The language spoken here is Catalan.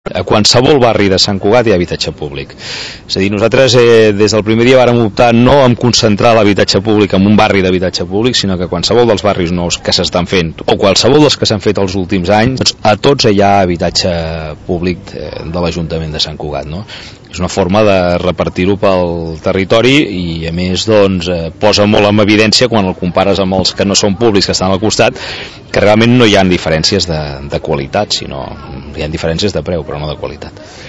A qualsevol barri de Sant Cugat hi ha habitatge públic. És a dir, nosaltres des del primer dia vàrem optar no en concentrar l'habitatge públic en un barri d'habitatge públic, sinó que qualsevol dels barris nous que s'estan fent, o qualsevol dels que s'han fet els últims anys, doncs a tots hi ha habitatge públic de l'Ajuntament de Sant Cugat, no? És una forma de repartir-ho pel territori i a més doncs, posa molt en evidència quan el compares amb els que no són públics que estan al costat, que realment no hi ha diferències de qualitat, sinó hi ha diferències de preu però no de qualitat.